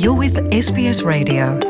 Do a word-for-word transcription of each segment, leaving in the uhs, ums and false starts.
You're with S B S Radio.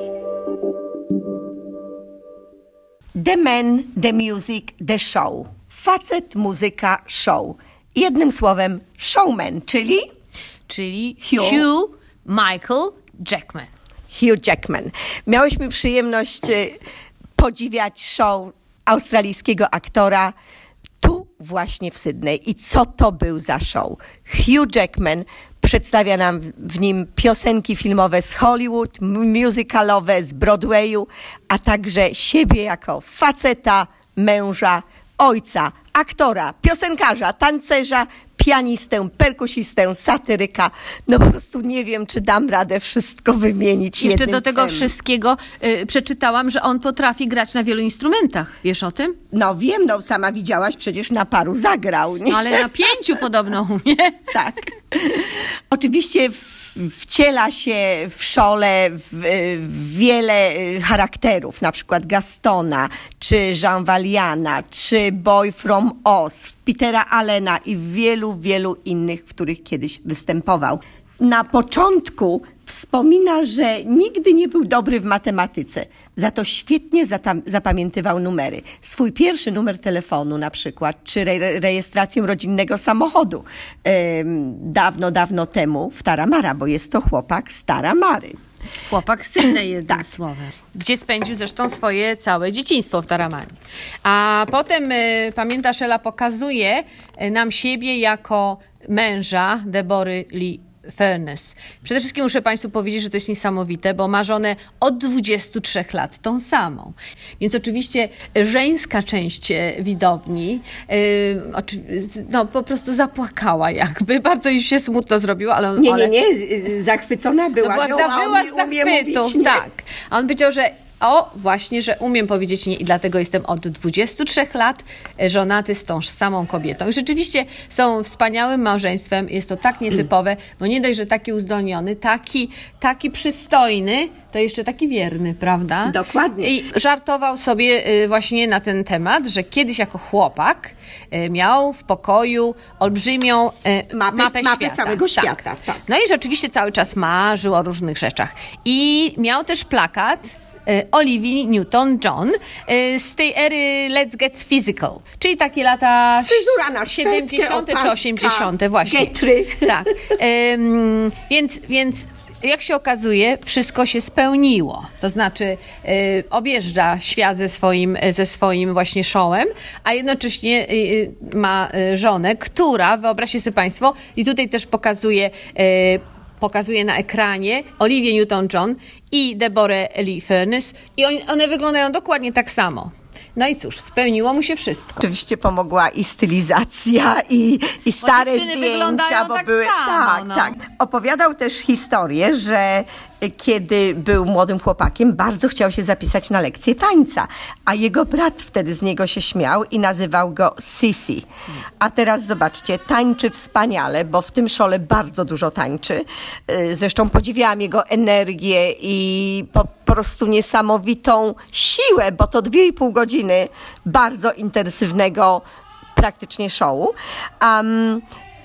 The Man, The Music, The Show. Facet, muzyka, show. Jednym słowem showman, czyli? Czyli Hugh. Hugh Michael Jackman. Hugh Jackman. Miałyśmy przyjemność e, podziwiać show australijskiego aktora tu właśnie w Sydney. I co to był za show? Hugh Jackman przedstawia nam w nim piosenki filmowe z Hollywood, musicalowe z Broadwayu, a także siebie jako faceta, męża, ojca, aktora, piosenkarza, tancerza, pianistę, perkusistę, satyryka. No po prostu nie wiem, czy dam radę wszystko wymienić Jeszcze jednym do tego tchem. wszystkiego y, przeczytałam, że on potrafi grać na wielu instrumentach. Wiesz o tym? No wiem, no sama widziałaś, przecież na paru zagrał, nie? No ale na pięciu podobno umie. Tak. Oczywiście w, wciela się w szole w, w wiele charakterów, na przykład Gastona, czy Jean Valiana, czy Boy from Oz, Petera Allena i wielu, wielu innych, w których kiedyś występował. Na początku wspomina, że nigdy nie był dobry w matematyce, za to świetnie zatam- zapamiętywał numery. Swój pierwszy numer telefonu na przykład, czy re- rejestrację rodzinnego samochodu ym, dawno, dawno temu w Taramara, bo jest to chłopak z Taramary. Chłopak z Sydney, jednym Tak. słowem. Gdzie spędził zresztą swoje całe dzieciństwo w Taramani. A potem, y, pamiętasz, Ela pokazuje y, nam siebie jako męża Debory Lee Furness. Przede wszystkim muszę Państwu powiedzieć, że to jest niesamowite, bo ma żonę od dwudziestu trzech lat, tą samą. Więc oczywiście żeńska część e, widowni yy, oczy, no, po prostu zapłakała jakby. Bardzo już się smutno zrobiło, ale on... Nie, ale... nie, nie, zachwycona była No była, nią, za, a była on z nie umie zachwytu, mówić, nie? tak. A on powiedział, że o, właśnie, że umiem powiedzieć nie i dlatego jestem od dwudziestu trzech lat żonaty z tą samą kobietą. I rzeczywiście są wspaniałym małżeństwem, jest to tak nietypowe, bo nie dość, że taki uzdolniony, taki, taki przystojny, to jeszcze taki wierny, prawda? Dokładnie. I żartował sobie właśnie na ten temat, że kiedyś jako chłopak miał w pokoju olbrzymią Mapę- mapę, mapę świata. całego świata, tak. No i rzeczywiście cały czas marzył o różnych rzeczach. I miał też plakat Olivii Newton-John z tej ery Let's Get Physical, czyli takie lata Fryzura na siedemdziesiąte szpetkę, czy opaska, osiemdziesiąte właśnie. getry. Tak. Ym, więc, więc jak się okazuje, wszystko się spełniło. To znaczy y, objeżdża świat ze swoim, ze swoim właśnie showem, a jednocześnie y, ma y, żonę, która, wyobraźcie sobie Państwo, i tutaj też pokazuje y, pokazuje na ekranie Olivię Newton-John i Deborę Lee Furness i on, one wyglądają dokładnie tak samo. No i cóż, spełniło mu się wszystko. Oczywiście pomogła i stylizacja, i, i stare dziewczyny zdjęcia, wyglądają bo tak były... samo, Tak, no. tak. Opowiadał też historię, że kiedy był młodym chłopakiem, bardzo chciał się zapisać na lekcję tańca, a jego brat wtedy z niego się śmiał i nazywał go Sissy. A teraz zobaczcie, tańczy wspaniale, bo w tym szole bardzo dużo tańczy. Zresztą podziwiałam jego energię i po, po prostu niesamowitą siłę, bo to dwie i pół godziny bardzo intensywnego praktycznie showu. Um,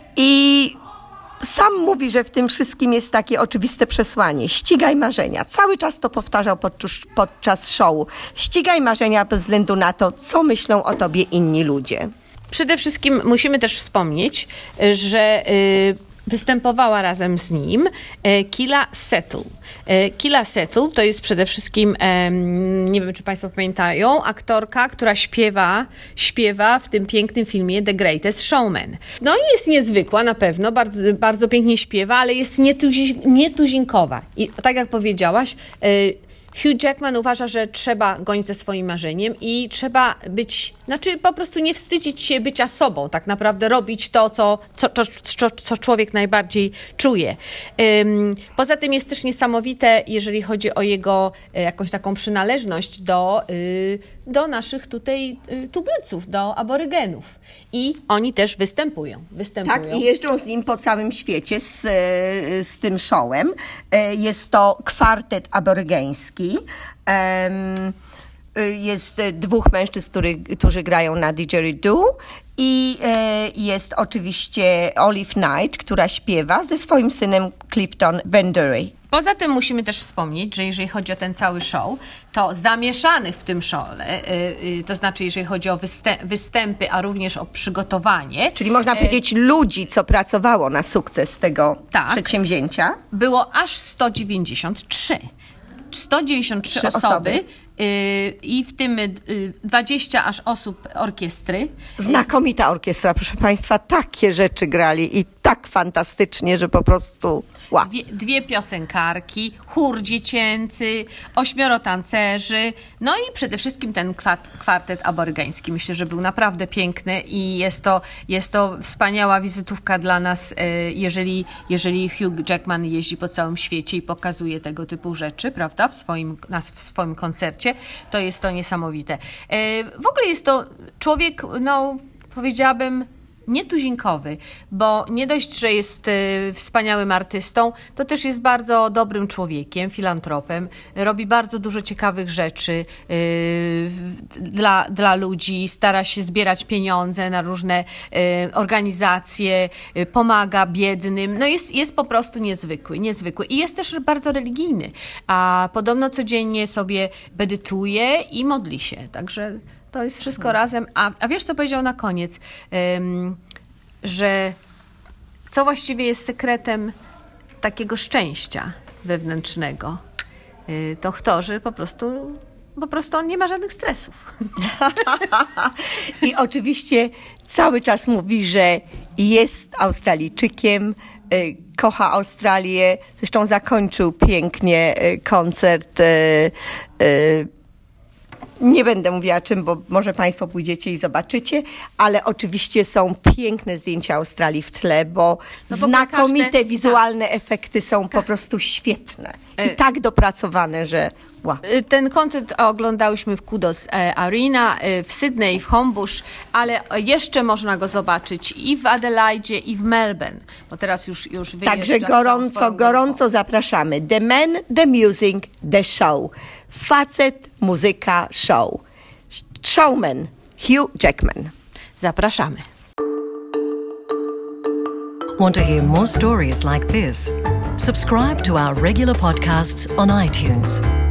I sam mówi, że w tym wszystkim jest takie oczywiste przesłanie. Ścigaj marzenia. Cały czas to powtarzał podczas, podczas showu. Ścigaj marzenia bez względu na to, co myślą o tobie inni ludzie. Przede wszystkim musimy też wspomnieć, że y, występowała razem z nim e, Keala Settle. E, Keala Settle to jest przede wszystkim, e, nie wiem, czy Państwo pamiętają, aktorka, która śpiewa, śpiewa w tym pięknym filmie The Greatest Showman. No i jest niezwykła na pewno, bardzo, bardzo pięknie śpiewa, ale jest nietuzi, nietuzinkowa. I tak jak powiedziałaś, e, Hugh Jackman uważa, że trzeba gonić za swoim marzeniem i trzeba być, znaczy po prostu nie wstydzić się bycia sobą, tak naprawdę robić to, co, co, co, co człowiek najbardziej czuje. Um, poza tym jest też niesamowite, jeżeli chodzi o jego e, jakąś taką przynależność do, y, do naszych tutaj y, tubylców, do aborygenów. I oni też występują. występują. Tak, i jeżdżą z nim po całym świecie z, z tym showem. Jest to kwartet aborygeński. Um, jest dwóch mężczyzn, który, którzy grają na didgeridoo i e, jest oczywiście Olive Knight, która śpiewa ze swoim synem Clifton Bendery. Poza tym musimy też wspomnieć, że jeżeli chodzi o ten cały show, to zamieszanych w tym show, to znaczy jeżeli chodzi o występy, a również o przygotowanie. Czyli można powiedzieć ludzi, co pracowało na sukces tego tak, przedsięwzięcia. Było aż sto dziewięćdziesiąt trzy. sto dziewięćdziesiąt trzy osoby. osoby. I w tym dwadzieścia aż osób orkiestry. Znakomita orkiestra, proszę Państwa, takie rzeczy grali i tak fantastycznie, że po prostu wow. Dwie, dwie piosenkarki, chór dziecięcy, ośmioro tancerzy, no i przede wszystkim ten kwartet aborygański. Myślę, że był naprawdę piękny i jest to, jest to wspaniała wizytówka dla nas, jeżeli, jeżeli Hugh Jackman jeździ po całym świecie i pokazuje tego typu rzeczy, prawda, w swoim, w swoim koncercie. To jest to niesamowite. W ogóle jest to człowiek, no powiedziałabym, nietuzinkowy, bo nie dość, że jest wspaniałym artystą, to też jest bardzo dobrym człowiekiem, filantropem, robi bardzo dużo ciekawych rzeczy dla, dla ludzi, stara się zbierać pieniądze na różne organizacje, pomaga biednym, no jest, jest po prostu niezwykły, niezwykły i jest też bardzo religijny, a podobno codziennie sobie medytuje i modli się, także to jest wszystko razem. A, a wiesz, co powiedział na koniec? Um, że co właściwie jest sekretem takiego szczęścia wewnętrznego? Yy, to to, że po prostu, po prostu on nie ma żadnych stresów. I oczywiście cały czas mówi, że jest Australijczykiem, yy, kocha Australię. Zresztą zakończył pięknie yy, koncert yy, yy, Nie będę mówiła czym, bo może Państwo pójdziecie i zobaczycie, ale oczywiście są piękne zdjęcia Australii w tle, bo, no bo znakomite każde, wizualne tak. efekty są po prostu świetne i y- tak dopracowane, że wow. Ten koncert oglądałyśmy w Kudos Arena, w Sydney, w Homebush, ale jeszcze można go zobaczyć i w Adelaide, i w Melbourne, bo teraz już, już wyjeżdża. Także gorąco, gorąco zapraszamy. The Man, The Music, The Show. Facet, muzyka, show. Showman, Hugh Jackman. Zapraszamy. Want to hear more stories like this? Subscribe to our regular podcasts on iTunes.